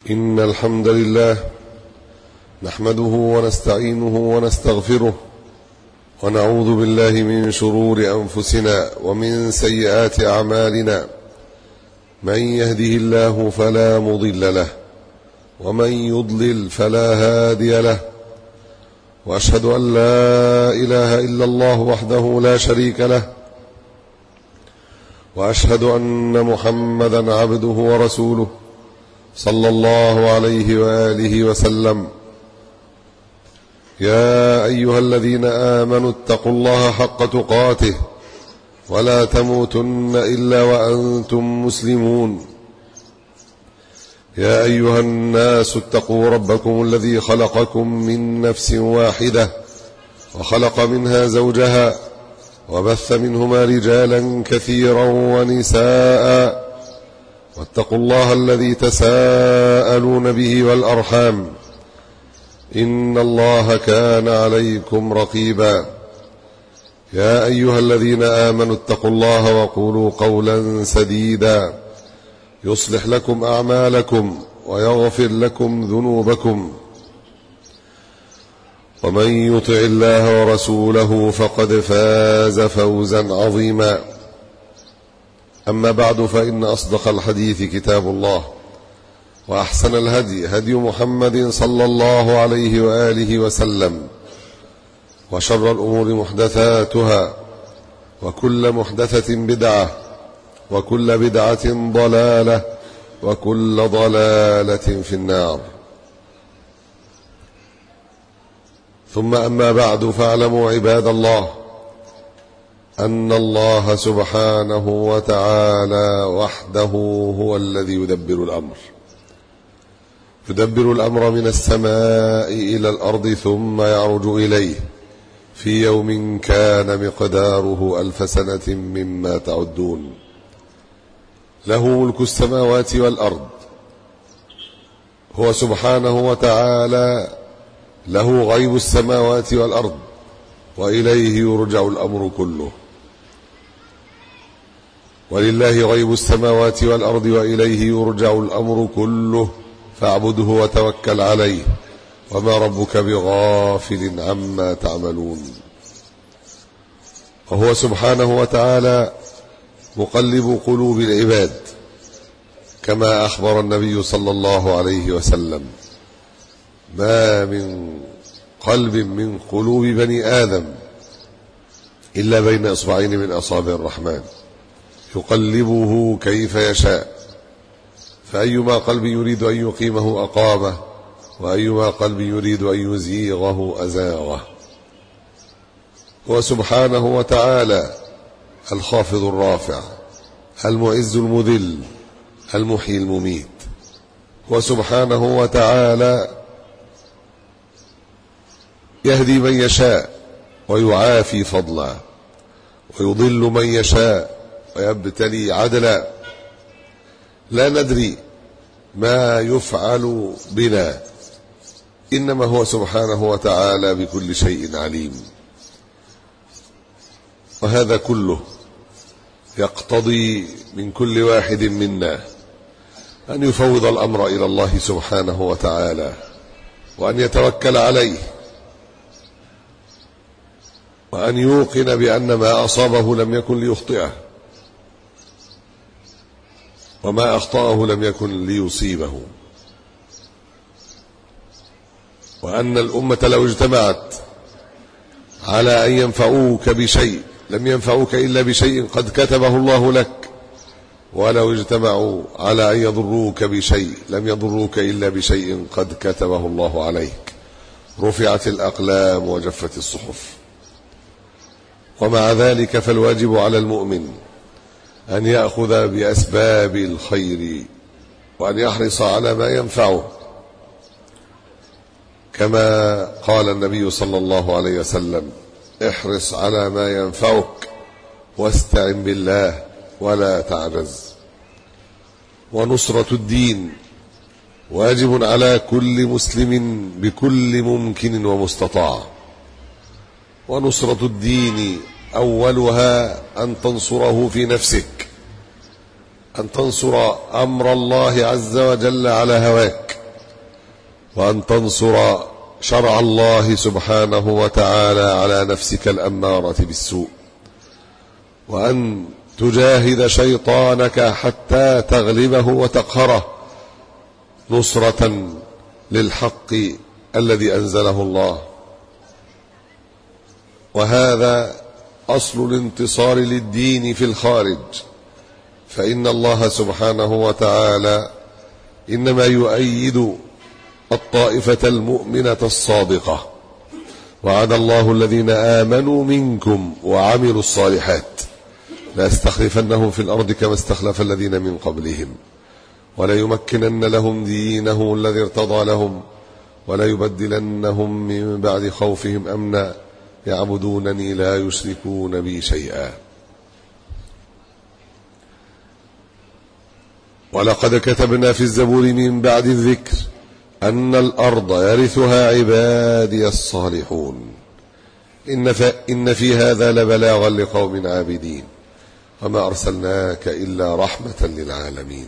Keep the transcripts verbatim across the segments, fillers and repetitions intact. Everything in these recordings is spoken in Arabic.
إن الحمد لله نحمده ونستعينه ونستغفره ونعوذ بالله من شرور أنفسنا ومن سيئات أعمالنا. من يهده الله فلا مضل له ومن يضلل فلا هادي له، وأشهد أن لا إله إلا الله وحده لا شريك له، وأشهد أن محمدا عبده ورسوله صلى الله عليه وآله وسلم. يا أيها الذين آمنوا اتقوا الله حق تقاته ولا تموتن إلا وأنتم مسلمون. يا أيها الناس اتقوا ربكم الذي خلقكم من نفس واحدة وخلق منها زوجها وبث منهما رجالا كثيرا ونساء، واتقوا الله الذي تساءلون به والأرحام إن الله كان عليكم رقيبا. يا أيها الذين آمنوا اتقوا الله وقولوا قولا سديدا يصلح لكم أعمالكم ويغفر لكم ذنوبكم، ومن يطع الله ورسوله فقد فاز فوزا عظيما. أما بعد، فإن أصدق الحديث كتاب الله، وأحسن الهدي هدي محمد صلى الله عليه وآله وسلم، وشر الأمور محدثاتها، وكل محدثة بدعة، وكل بدعة ضلالة، وكل ضلالة في النار. ثم أما بعد، فاعلموا عباد الله أن الله سبحانه وتعالى وحده هو الذي يدبر الأمر يدبر الأمر من السماء إلى الأرض ثم يعرج إليه في يوم كان مقداره ألف سنة مما تعدون. له ملك السماوات والأرض، هو سبحانه وتعالى له غيب السماوات والأرض، وإليه يرجع الأمر كله. ولله غيب السماوات والأرض وإليه يرجع الأمر كله، فاعبده وتوكل عليه، وما ربك بغافل عما تعملون. وهو سبحانه وتعالى مقلب قلوب العباد، كما أخبر النبي صلى الله عليه وسلم: ما من قلب من قلوب بني آدم إلا بين إصبعين من أصابع الرحمن يقلبه كيف يشاء، فأيما قلب يريد أن يقيمه أقامه، وأيما قلب يريد أن يزيغه أزاغه. هو سبحانه وتعالى الخافض الرافع، المعز المذل، المحيي المميت. هو سبحانه وتعالى يهدي من يشاء ويعافي فضلا، ويضل من يشاء ويبتلي عدلا. لا ندري ما يفعل بنا، إنما هو سبحانه وتعالى بكل شيء عليم. وهذا كله يقتضي من كل واحد منا أن يفوض الأمر إلى الله سبحانه وتعالى، وأن يتوكل عليه، وأن يوقن بأن ما أصابه لم يكن ليخطئه، وما أخطأه لم يكن ليصيبه. وأن الأمة لو اجتمعت على أن ينفعوك بشيء لم ينفعوك إلا بشيء قد كتبه الله لك، ولو اجتمعوا على أن يضروك بشيء لم يضروك إلا بشيء قد كتبه الله عليك. رفعت الأقلام وجفت الصحف. ومع ذلك فالواجب على المؤمن أن يأخذ بأسباب الخير، وأن يحرص على ما ينفعه، كما قال النبي صلى الله عليه وسلم: احرص على ما ينفعك واستعن بالله ولا تعجز. ونصرة الدين واجب على كل مسلم بكل ممكن ومستطاع. ونصرة الدين أولها أن تنصره في نفسك، أن تنصر أمر الله عز وجل على هواك، وأن تنصر شرع الله سبحانه وتعالى على نفسك الأمارة بالسوء، وأن تجاهد شيطانك حتى تغلبه وتقهره نصرة للحق الذي أنزله الله. وهذا أصل الانتصار للدين في الخارج، فإن الله سبحانه وتعالى إنما يؤيد الطائفة المؤمنة الصادقة. وعد الله الذين آمنوا منكم وعملوا الصالحات ليستخلفنهم في الأرض كما استخلف الذين من قبلهم وليمكنن لهم دينهم الذي ارتضى لهم وليبدلنهم من بعد خوفهم أمنا يعبدونني لا يشركون بي شيئا. ولقد كتبنا في الزبور من بعد الذكر أن الأرض يرثها عبادي الصالحون إن, إن في هذا لبلاغا لقوم عابدين وما أرسلناك إلا رحمة للعالمين.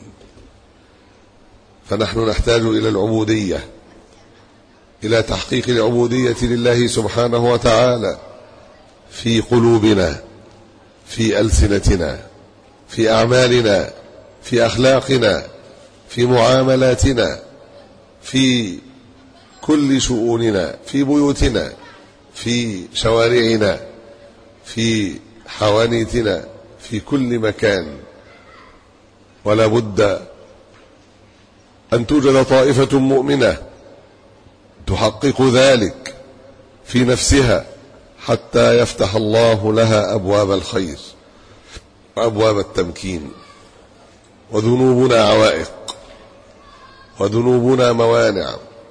فنحن نحتاج إلى العبودية، إلى تحقيق العبودية لله سبحانه وتعالى في قلوبنا، في ألسنتنا، في أعمالنا، في أخلاقنا، في معاملاتنا، في كل شؤوننا، في بيوتنا، في شوارعنا، في حوانيتنا، في كل مكان. ولا بد أن توجد طائفة مؤمنة تحقق ذلك في نفسها حتى يفتح الله لها أبواب الخير وأبواب التمكين. وذنوبنا عوائق، وذنوبنا موانع،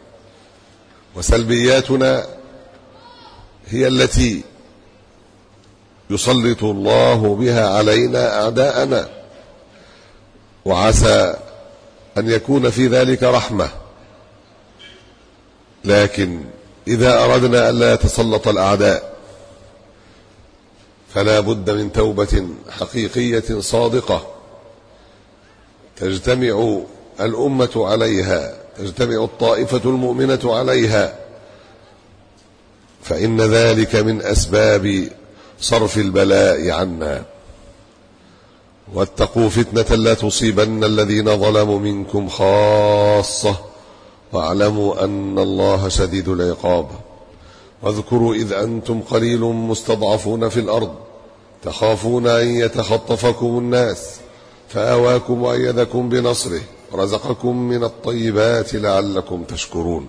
وسلبياتنا هي التي يسلط الله بها علينا أعداءنا. وعسى أن يكون في ذلك رحمة، لكن إذا أردنا ألا يتسلط الأعداء فلا بد من توبة حقيقية صادقة تجتمع الأمة عليها، تجتمع الطائفة المؤمنة عليها، فإن ذلك من أسباب صرف البلاء عنا. واتقوا فتنة لا تصيبن الذين ظلموا منكم خاصة واعلموا أن الله شديد العقاب. واذكروا إذ أنتم قليل مستضعفون في الأرض تخافون أن يتخطفكم الناس فآواكم وأيدكم بنصره ورزقكم من الطيبات لعلكم تشكرون.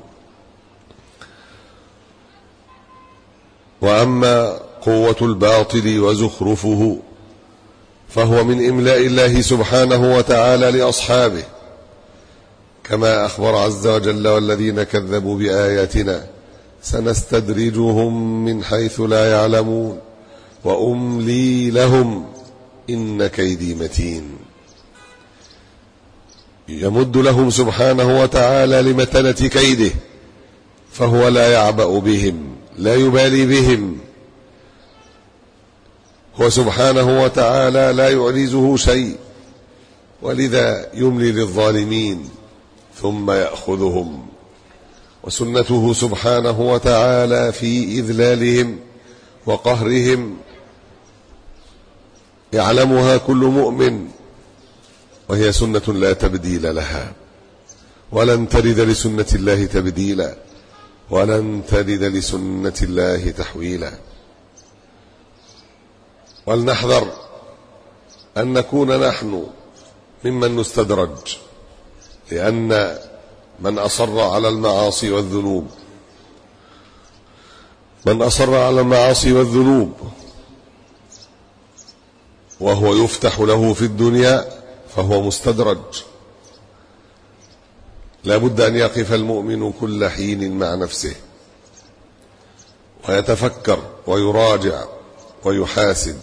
وأما قوة الباطل وزخرفه فهو من إملاء الله سبحانه وتعالى لأصحابه، كما أخبر عز وجل والذين كذبوا بآياتنا سنستدرجهم من حيث لا يعلمون وأملي لهم إن كيدي متين. يمد لهم سبحانه وتعالى لمتنة كيده، فهو لا يعبأ بهم، لا يبالي بهم. هو سبحانه وتعالى لا يعجزه شيء، ولذا يملي للظالمين ثم يأخذهم. وسنته سبحانه وتعالى في إذلالهم وقهرهم يعلمها كل مؤمن، وهي سنة لا تبديل لها، ولن ترد لسنة الله تبديلا، ولن ترد لسنة الله تحويلا. ولنحذر أن نكون نحن ممن نستدرج، لأن من أصر على المعاصي والذنوب من أصر على المعاصي والذنوب وهو يفتح له في الدنيا فهو مستدرج. لا بد أن يقف المؤمن كل حين مع نفسه ويتفكر ويراجع ويحاسب.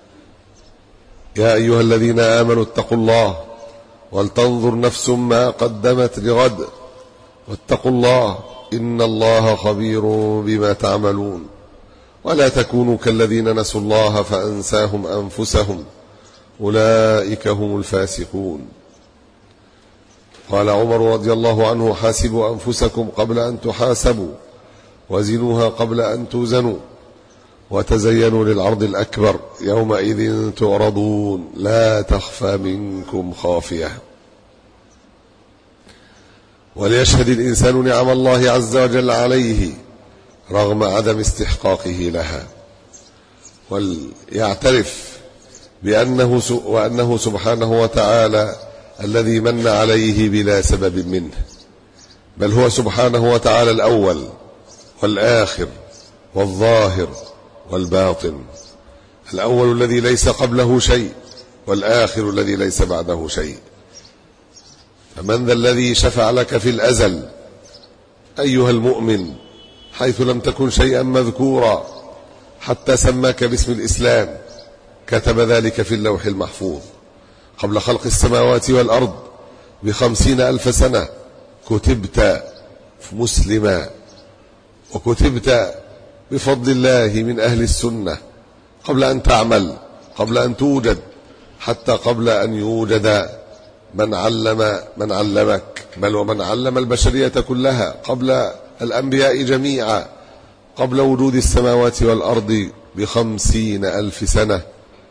يا أيها الذين آمنوا اتقوا الله ولتنظر نفس ما قدمت لغد واتقوا الله إن الله خبير بما تعملون ولا تكونوا كالذين نسوا الله فأنساهم أنفسهم أولئك هم الفاسقون. قال عمر رضي الله عنه: حاسبوا أنفسكم قبل أن تحاسبوا، وزنوها قبل أن توزنوا، وتزينوا للعرض الأكبر، يومئذ تعرضون لا تخفى منكم خافية. وليشهد الإنسان نعم الله عز وجل عليه رغم عدم استحقاقه لها، وليعترف بأنه وأنه سبحانه وتعالى الذي من عليه بلا سبب منه، بل هو سبحانه وتعالى الأول والآخر والظاهر والباطن، الأول الذي ليس قبله شيء، والآخر الذي ليس بعده شيء. فمن ذا الذي شفع لك في الأزل أيها المؤمن حيث لم تكن شيئا مذكورا حتى سماك باسم الإسلام؟ كتب ذلك في اللوح المحفوظ قبل خلق السماوات والأرض بخمسين ألف سنة. كتبت مسلما، وكتبت بفضل الله من أهل السنة قبل أن تعمل، قبل أن توجد، حتى قبل أن يوجد من علم من علمك، بل ومن علم البشرية كلها قبل الأنبياء جميعا، قبل وجود السماوات والأرض بخمسين ألف سنة.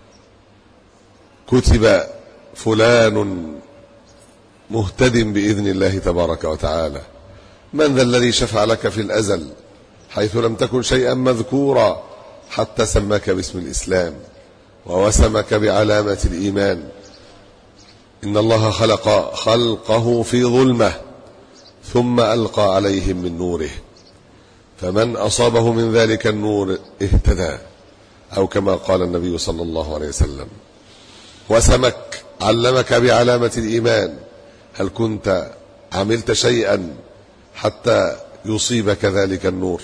كتب فلان مهتد بإذن الله تبارك وتعالى. من ذا الذي شفع لك في الأزل حيث لم تكن شيئا مذكورا حتى سماك باسم الإسلام ووسمك بعلامة الإيمان؟ إن الله خلق خلقه في ظلمة ثم ألقى عليهم من نوره، فمن أصابه من ذلك النور اهتدى، أو كما قال النبي صلى الله عليه وسلم. وسمك علمك بعلامة الإيمان. هل كنت عملت شيئا حتى يصيبك ذلك النور؟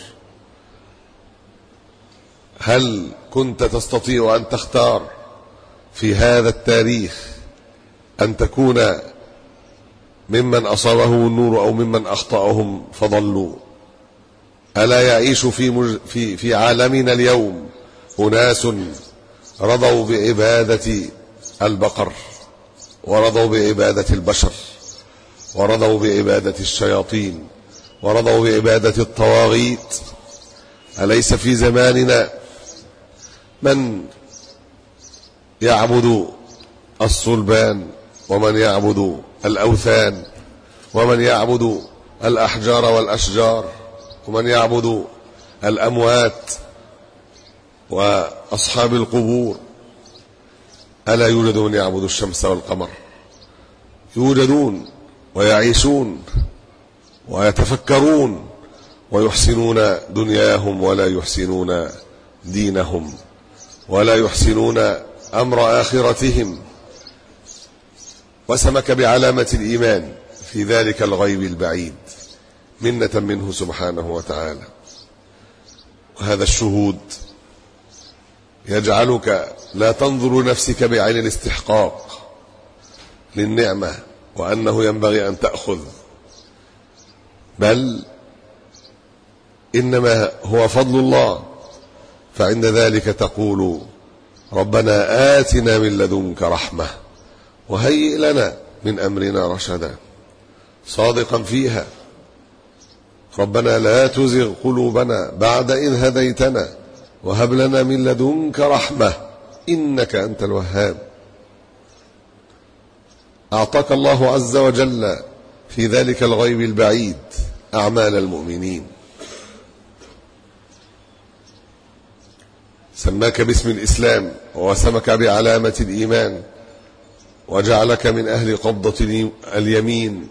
هل كنت تستطيع أن تختار في هذا التاريخ أن تكون ممن أصابهم النور أو ممن أخطأهم فضلوا؟ ألا يعيش في, مج... في, في عالمنا اليوم أناس رضوا بعبادة البقر، ورضوا بعبادة البشر، ورضوا بعبادة الشياطين، ورضوا بعبادة الطواغيت؟ أليس في زماننا من يعبد الصلبان، ومن يعبد الأوثان، ومن يعبد الأحجار والأشجار، ومن يعبد الأموات وأصحاب القبور؟ ألا يوجد من يعبد الشمس والقمر؟ يوجدون ويعيشون ويتفكرون ويحسنون دنياهم ولا يحسنون دينهم، ولا يحسنون أمر آخرتهم. وسمك بعلامة الإيمان في ذلك الغيب البعيد منة منه سبحانه وتعالى. وهذا الشهود يجعلك لا تنظر نفسك بعين الاستحقاق للنعمة وأنه ينبغي أن تأخذ، بل إنما هو فضل الله. فعند ذلك تقول: ربنا آتنا من لدنك رحمة وهيئ لنا من أمرنا رشدا، صادقا فيها: ربنا لا تزغ قلوبنا بعد إذ هديتنا وهب لنا من لدنك رحمة إنك أنت الوهاب. أعطاك الله عز وجل في ذلك الغيب البعيد أعمال المؤمنين، سماك باسم الإسلام ووسمك بعلامة الإيمان، وجعلك من أهل قبضة اليمين،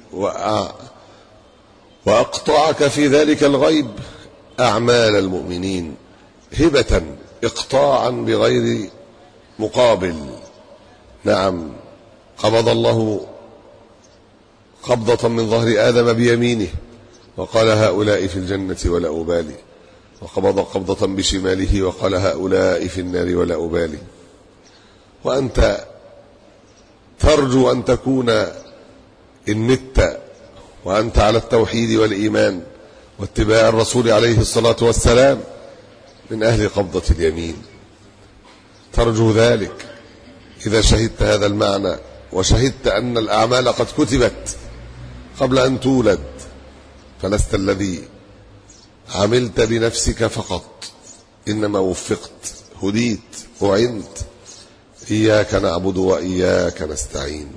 وأقطعك في ذلك الغيب أعمال المؤمنين هبة، إقطاعا بغير مقابل. نعم، قبض الله قبضة من ظهر آدم بيمينه وقال: هؤلاء في الجنة ولا أبالي، وقبض قبضة بشماله وقال: هؤلاء في النار ولا أبالي. وأنت ترجو أن تكون إن مت وأنت على التوحيد والإيمان واتباع الرسول عليه الصلاة والسلام من أهل قبضة اليمين، ترجو ذلك إذا شهدت هذا المعنى، وشهدت أن الأعمال قد كتبت قبل أن تولد، فلست الذي عملت بنفسك فقط، إنما وفقت، هديت، أعنت. إياك نعبد وإياك نستعين.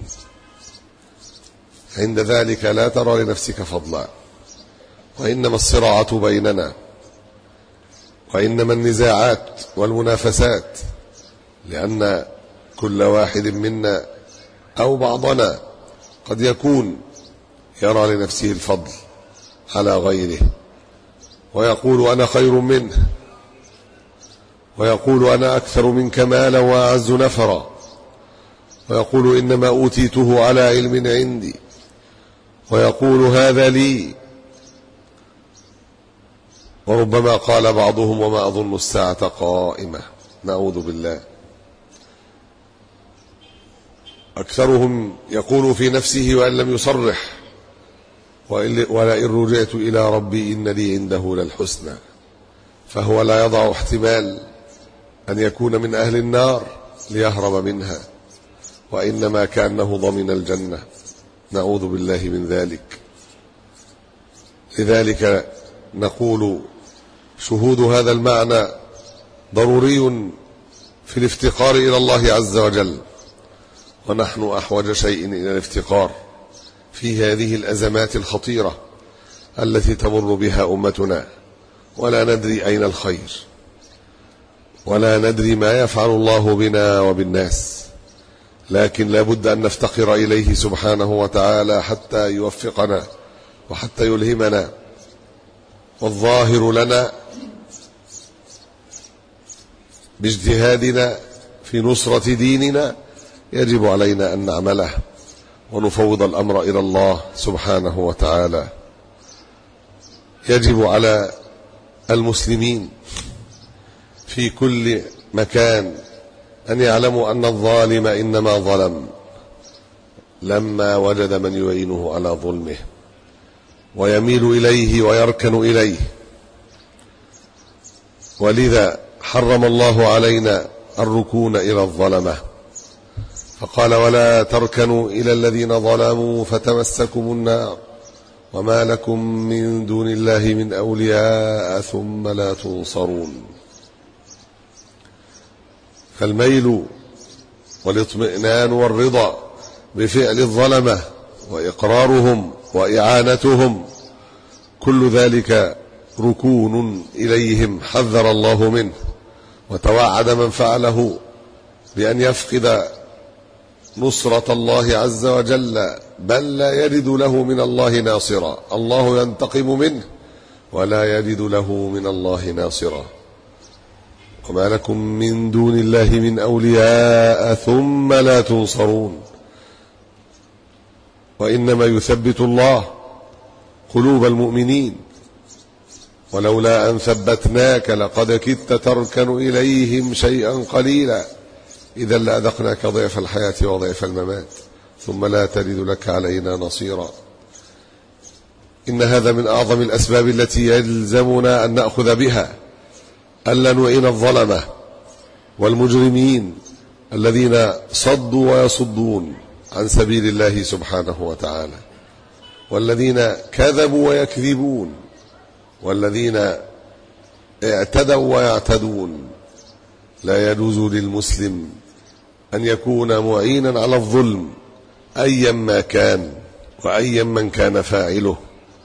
عند ذلك لا ترى لنفسك فضلا، وإنما الصراعات بيننا، وإنما النزاعات والمنافسات، لأن كل واحد منا أو بعضنا قد يكون يرى لنفسه الفضل على غيره، ويقول أنا خير منه، ويقول أنا أكثر منك مالا وأعز نفرا، ويقول إنما أوتيته على علم عندي، ويقول هذا لي. وربما قال بعضهم وما أظن الساعة قائمة، نعوذ بالله. أكثرهم يقول في نفسه وإن لم يصرح ولئن رجعت إلى ربي إن لي عنده للحسنى، فهو لا يضع احتمال أن يكون من أهل النار ليهرب منها، وإنما كأنه ضمن الجنة، نعوذ بالله من ذلك. لذلك نقول شهود هذا المعنى ضروري في الافتقار إلى الله عز وجل، ونحن أحوج شيء إلى الافتقار في هذه الأزمات الخطيرة التي تمر بها أمتنا، ولا ندري أين الخير، ولا ندري ما يفعل الله بنا وبالناس، لكن لا بد أن نفتقر إليه سبحانه وتعالى حتى يوفقنا وحتى يلهمنا. والظاهر لنا باجتهادنا في نصرة ديننا يجب علينا أن نعمله ونفوض الأمر إلى الله سبحانه وتعالى. يجب على المسلمين في كل مكان أن يعلموا أن الظالم إنما ظلم لما وجد من يعينه على ظلمه ويميل إليه ويركن إليه. ولذا حرم الله علينا الركون إلى الظلمة، فقال ولا تركنوا إلى الذين ظلموا فتمسكم النار وما لكم من دون الله من أولياء ثم لا تنصرون. فالميل والاطمئنان والرضا بفعل الظلمة وإقرارهم وإعانتهم كل ذلك ركون إليهم حذر الله منه، وتوعد من فعله بأن يفقد نصرة الله عز وجل، بل لا يجد له من الله ناصرا. الله ينتقم منه ولا يجد له من الله ناصرا. وما لكم من دون الله من أولياء ثم لا تنصرون. وإنما يثبت الله قلوب المؤمنين، ولولا أن ثبتناك لقد كدت تركن إليهم شيئا قليلا إذا لأذقناك ضعف الحياة وضعف الممات ثم لا تجد لك علينا نصيرا. إن هذا من أعظم الأسباب التي يلزمنا أن نأخذ بها، ألا نعين الظلمة والمجرمين الذين صدوا ويصدون عن سبيل الله سبحانه وتعالى، والذين كذبوا ويكذبون، والذين اعتدوا ويعتدون. لا يجوز للمسلم أن يكون معينا على الظلم أيا ما كان وأيا من كان فاعله.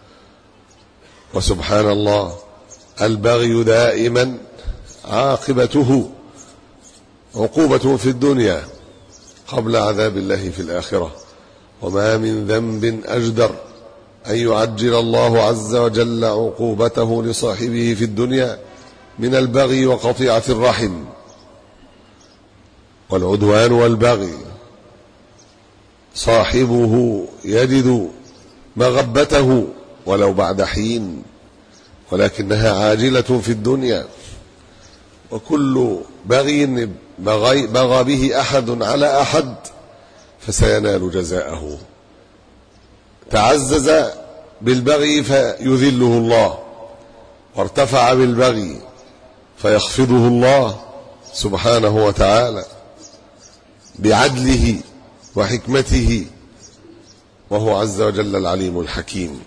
وسبحان الله، البغي دائما عاقبته عقوبة في الدنيا قبل عذاب الله في الآخرة. وما من ذنب أجدر أن يعجل الله عز وجل عقوبته لصاحبه في الدنيا من البغي وقطيعة الرحم والعدوان والبغي. صاحبه يجد مغبته ولو بعد حين، ولكنها عاجلة في الدنيا. وكل بغي بغي, بغى به أحد على أحد فسينال جزاءه. تعزز بالبغي فيذله الله، وارتفع بالبغي فيخفضه الله سبحانه وتعالى بعدله وحكمته وهو عز وجل العليم الحكيم.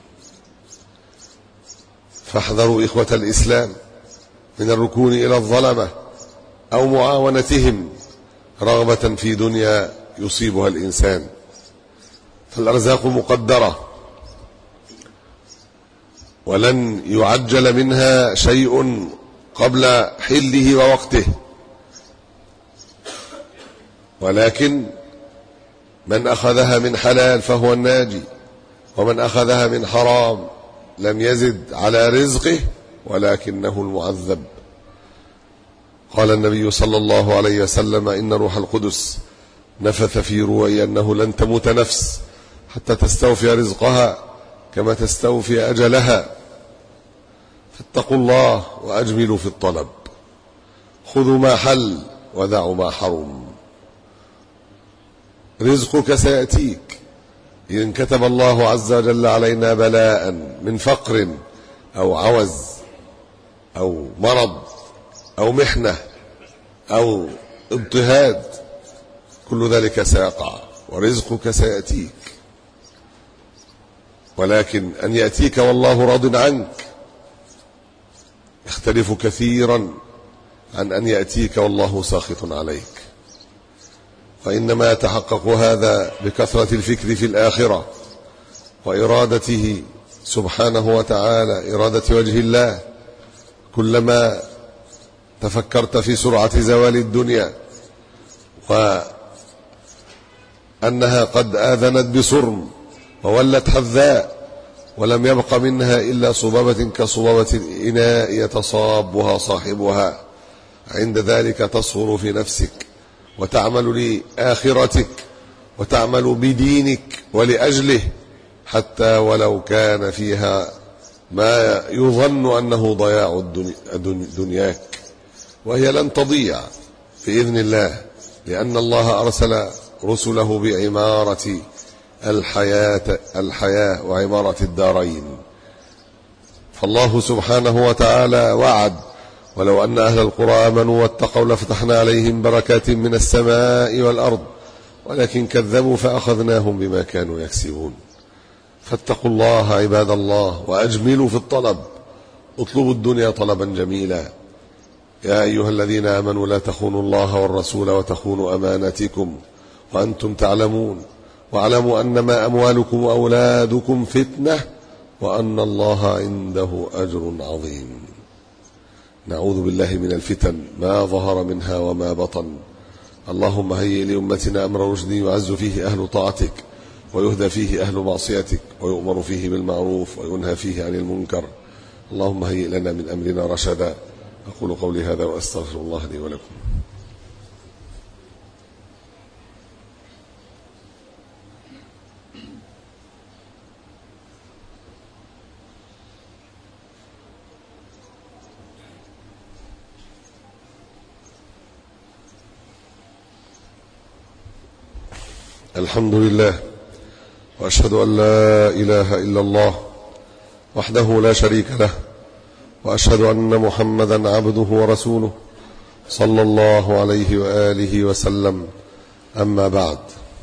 فاحذروا إخوة الإسلام من الركون إلى الظلمة أو معاونتهم رغبة في دنيا يصيبها الإنسان، فالأرزاق مقدرة ولن يعجل منها شيء قبل حله ووقته، ولكن من أخذها من حلال فهو الناجي، ومن أخذها من حرام لم يزد على رزقه ولكنه المعذب. قال النبي صلى الله عليه وسلم: إن روح القدس نفث في روعي أنه لن تموت نفس حتى تستوفي رزقها كما تستوفي أجلها، فاتقوا الله وأجملوا في الطلب، خذوا ما حل ودعوا ما حرم. رزقك سيأتيك إن كتب الله عز وجل علينا بلاء من فقر أو عوز أو مرض أو محنة أو اضطهاد، كل ذلك سيقع ورزقك سيأتيك، ولكن أن يأتيك والله راض عنك يختلف كثيرا عن أن يأتيك والله ساخط عليك. فإنما يتحقق هذا بكثرة الفكر في الآخرة وإرادته سبحانه وتعالى، إرادة وجه الله. كلما تفكرت في سرعة زوال الدنيا وأنها قد آذنت بصرم وولت حذاء ولم يبق منها إلا صبابة كصبابة الإناء يتصابها صاحبها، عند ذلك تصغر في نفسك وتعمل لآخرتك وتعمل بدينك ولأجله، حتى ولو كان فيها ما يظن أنه ضياع دنياك، وهي لن تضيع بإذن الله، لأن الله أرسل رسله بعمارة الحياة الحياة وعمارة الدارين. فالله سبحانه وتعالى وعد: ولو أن أهل القرى آمنوا واتقوا لفتحنا عليهم بركات من السماء والأرض ولكن كذبوا فأخذناهم بما كانوا يكسبون. فاتقوا الله عباد الله وأجملوا في الطلب، اطلبوا الدنيا طلبا جميلا. يا أيها الذين آمنوا لا تخونوا الله والرسول وتخونوا أماناتكم وأنتم تعلمون، واعلموا أنما أموالكم وأولادكم فتنة وأن الله عنده أجر عظيم. نعوذ بالله من الفتن ما ظهر منها وما بطن. اللهم هيئ لأمتنا أمر رشد يعز فيه أهل طاعتك ويهدى فيه أهل معصيتك ويؤمر فيه بالمعروف وينهى فيه عن المنكر. اللهم هيئ لنا من أمرنا رشدا. أقول قولي هذا وأستغفر الله لي ولكم. الحمد لله، وأشهد أن لا إله إلا الله وحده لا شريك له، وأشهد أن محمدا عبده ورسوله صلى الله عليه وآله وسلم. أما بعد،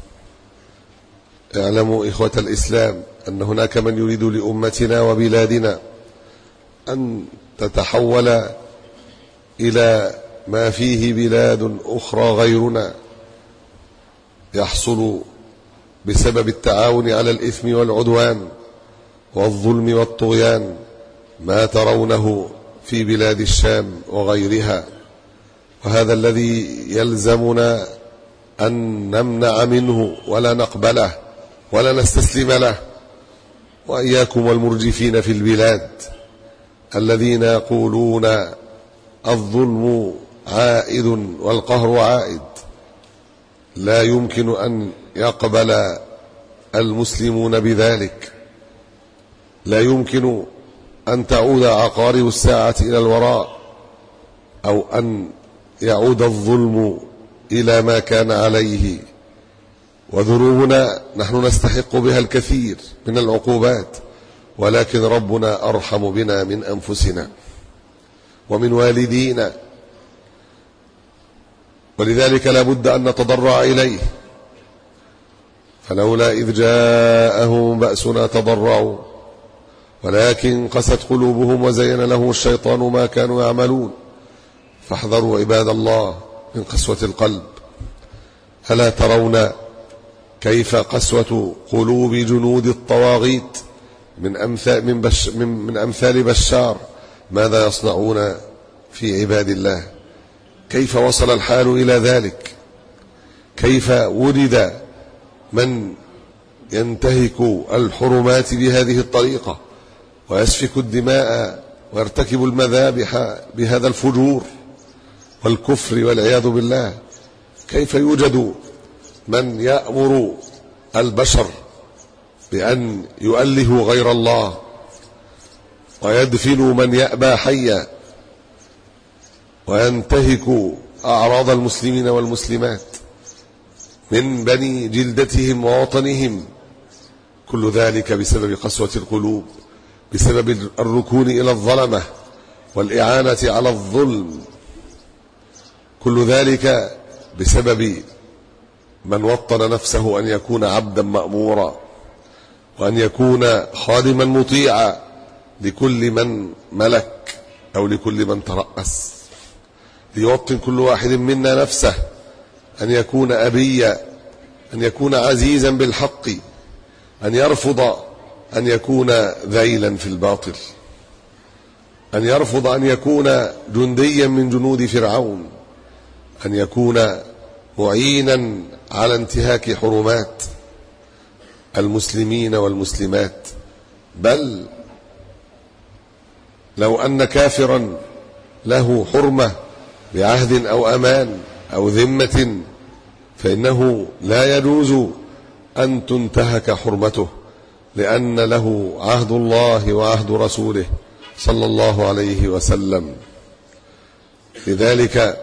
اعلموا إخوة الإسلام أن هناك من يريد لأمتنا وبلادنا أن تتحول إلى ما فيه بلاد أخرى غيرنا يحصل بسبب التعاون على الإثم والعدوان والظلم والطغيان ما ترونه في بلاد الشام وغيرها، وهذا الذي يلزمنا أن نمنع منه ولا نقبله ولا نستسلم له. وإياكم والمرجفين في البلاد الذين يقولون الظلم عائد والقهر عائد. لا يمكن أن يقبل المسلمون بذلك، لا يمكن أن تعود عقارب الساعة إلى الوراء أو أن يعود الظلم إلى ما كان عليه. وذنوبنا نحن نستحق بها الكثير من العقوبات، ولكن ربنا أرحم بنا من أنفسنا ومن والدينا، ولذلك لا بد أن نتضرع إليه. فلولا إذ جاءهم بأسنا تضرعوا ولكن قست قلوبهم وزين لهم الشيطان ما كانوا يعملون فاحذروا عباد الله من قسوة القلب. ألا ترون كيف قسوة قلوب جنود الطواغيت من أمثال, من, بش من, من أمثال بشار ماذا يصنعون في عباد الله؟ كيف وصل الحال إلى ذلك؟ كيف ولد من ينتهك الحرمات بهذه الطريقة ويسفك الدماء ويرتكب المذابح بهذا الفجور والكفر والعياذ بالله؟ كيف يوجد من يأمر البشر بأن يؤلهوا غير الله ويدفنوا من يأبى حيا وينتهكوا أعراض المسلمين والمسلمات من بني جلدتهم ووطنهم؟ كل ذلك بسبب قسوة القلوب، بسبب الركون إلى الظلمة والإعانة على الظلم، كل ذلك بسبب من وطن نفسه أن يكون عبدا مأمورا وأن يكون خادما مطيعا لكل من ملك أو لكل من ترأس. ليوطن كل واحد منا نفسه أن يكون أبيا، أن يكون عزيزا بالحق، أن يرفض أن يكون ذيلا في الباطل، أن يرفض أن يكون جنديا من جنود فرعون، أن يكون معينا على انتهاك حرمات المسلمين والمسلمات. بل لو أن كافرا له حرمة بعهد أو أمان أو ذمة فإنه لا يجوز أن تنتهك حرمته، لأن له عهد الله وعهد رسوله صلى الله عليه وسلم. لذلك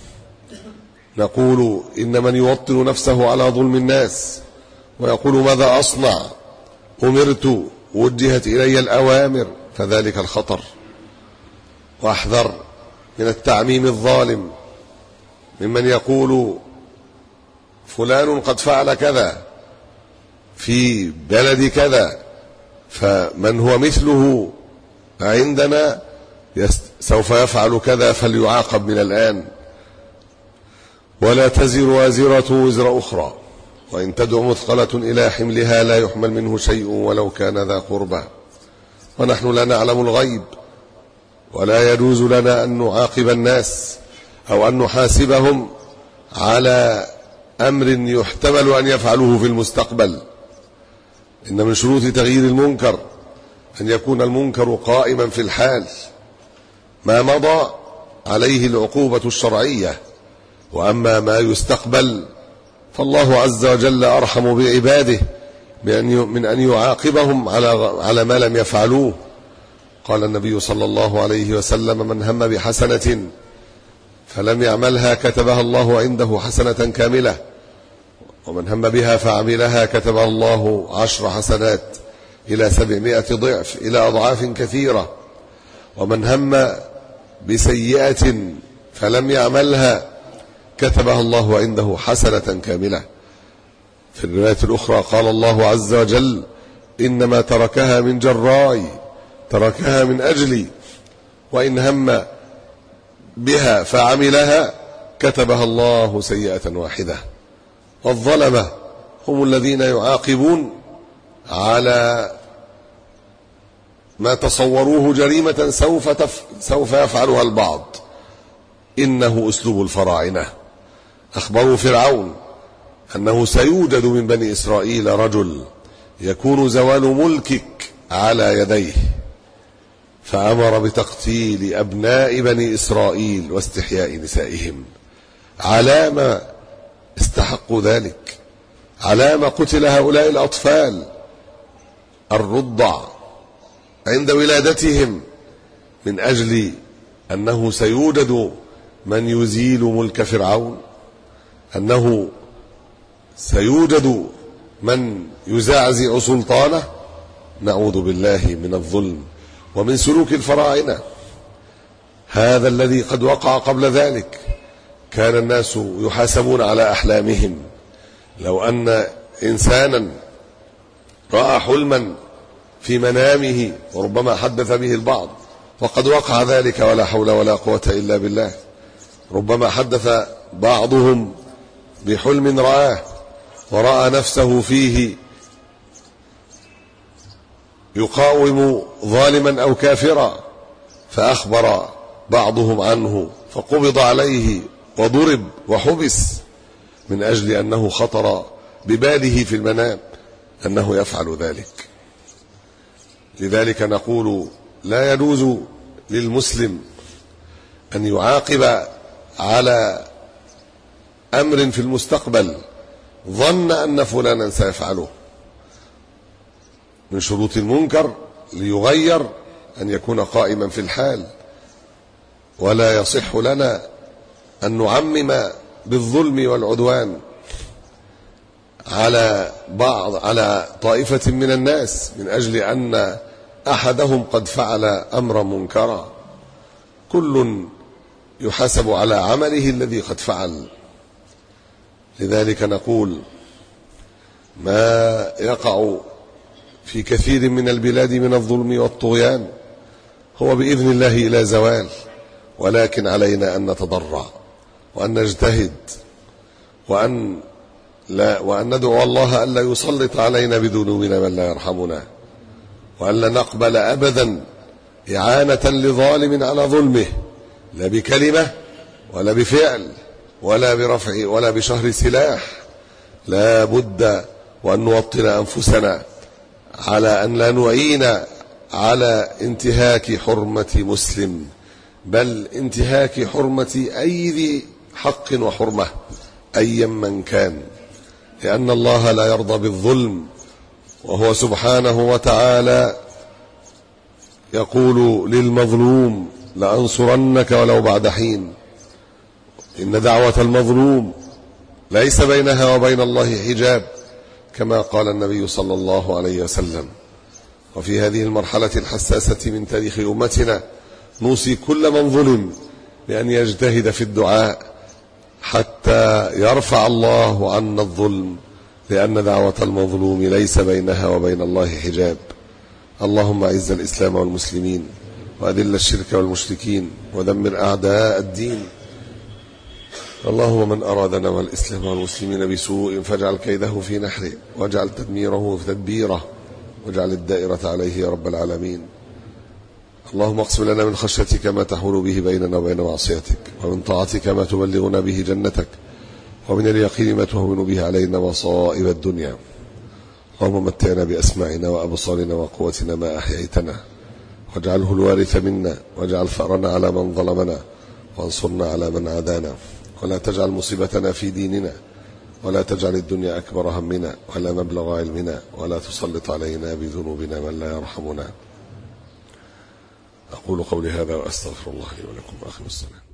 نقول إن من يوطن نفسه على ظلم الناس ويقول ماذا أصنع، أمرت، وجهت إلي الأوامر، فذلك الخطر. واحذر من التعميم الظالم ممن يقول فلان قد فعل كذا في بلد كذا فمن هو مثله عندنا سوف يفعل كذا فليعاقب من الآن. ولا تزر وازرة وزر أخرى وإن تدع مثقلة إلى حملها لا يحمل منه شيء ولو كان ذا قربى. ونحن لا نعلم الغيب ولا يجوز لنا أن نعاقب الناس أو أن نحاسبهم على أمر يحتمل أن يفعلوه في المستقبل. إن من شروط تغيير المنكر أن يكون المنكر قائما في الحال ما مضى عليه العقوبة الشرعية. وأما ما يستقبل فالله عز وجل أرحم بعباده من أن يعاقبهم على على ما لم يفعلوه. قال النبي صلى الله عليه وسلم من هم بحسنة فلم يعملها كتبها الله عنده حسنة كاملة، ومن هم بها فعملها كتبها الله عشر حسنات إلى سبعمائة ضعف إلى أضعاف كثيرة. ومن هم بسيئة فلم يعملها كتبها الله عنده حسنة كاملة. في الرواية الأخرى قال الله عز وجل إنما تركها من جراي، تركها من أجلي، وإن هم بها فعملها كتبها الله سيئة واحدة. والظلمة هم الذين يعاقبون على ما تصوروه جريمة سوف, تف سوف يفعلها البعض. إنه أسلوب الفراعنة. أخبروا فرعون أنه سيوجد من بني إسرائيل رجل يكون زوال ملكك على يديه، فأمر بتقتيل أبناء بني إسرائيل واستحياء نسائهم. على ما استحقوا ذلك؟ على ما قتل هؤلاء الأطفال الرضع عند ولادتهم من أجل أنه سيوجد من يزيل ملك فرعون، أنه سيوجد من يزعزع سلطانه. نعوذ بالله من الظلم ومن سلوك الفراعنة. هذا الذي قد وقع قبل ذلك. كان الناس يحاسبون على أحلامهم. لو أن إنسانا رأى حلما في منامه وربما حدث به البعض وقد وقع ذلك ولا حول ولا قوة إلا بالله. ربما حدث بعضهم بحلم رآه ورأى نفسه فيه يقاوم ظالما أو كافرا، فأخبر بعضهم عنه فقبض عليه وضرب وحبس من أجل أنه خطر بباله في المنام أنه يفعل ذلك. لذلك نقول لا يجوز للمسلم أن يعاقب على أمر في المستقبل ظن أن فلانا سيفعله. من شروط المنكر ليغير أن يكون قائما في الحال، ولا يصح لنا أن نعمم بالظلم والعدوان على بعض على طائفة من الناس من أجل أن أحدهم قد فعل أمرا منكرا. كل يحاسب على عمله الذي قد فعل. لذلك نقول ما يقع في كثير من البلاد من الظلم والطغيان هو بإذن الله إلى زوال، ولكن علينا أن نتضرع وأن نجتهد وأن لا وأن ندعو الله ألا يسلط علينا بذنوبنا من لا يرحمنا، وأن لا نقبل أبدا إعانة لظالم على ظلمه، لا بكلمة ولا بفعل ولا برفع ولا بشهر سلاح. لا بد وأن نوطن أنفسنا على أن لا نعين على انتهاك حرمة مسلم، بل انتهاك حرمة أي ذي حق وحرمة أيا من كان، لأن الله لا يرضى بالظلم. وهو سبحانه وتعالى يقول للمظلوم لأنصرنك ولو بعد حين. إن دعوة المظلوم ليس بينها وبين الله حجاب، كما قال النبي صلى الله عليه وسلم. وفي هذه المرحلة الحساسة من تاريخ أمتنا نوصي كل من ظلم بأن يجتهد في الدعاء حتى يرفع الله عنا الظلم، لأن دعوة المظلوم ليس بينها وبين الله حجاب. اللهم أعز الإسلام والمسلمين وأذل الشرك والمشركين ودمر أعداء الدين. اللهم من أرادنا والإسلام والمسلمين بسوء فاجعل كيده في نحره واجعل تدميره في تدبيره واجعل الدائرة عليه يا رب العالمين. اللهم اقسم لنا من خشيتك ما تحول به بيننا وبين معصيتك، ومن طاعتك ما تبلغنا به جنتك، ومن اليقين ما تهون به علينا مصائب الدنيا. اللهم متعنا بأسماعنا وأبصارنا وقوتنا ما أحييتنا، واجعله الوارث منا، واجعل ثأرنا على من ظلمنا، وانصرنا على من عادانا، ولا تجعل مصيبتنا في ديننا، ولا تجعل الدنيا أكبر همنا ولا مبلغ علمنا، ولا تسلط علينا بذنوبنا من لا يرحمنا. أقول قولي هذا وأستغفر الله لي ولكم وأخلص الصلاة.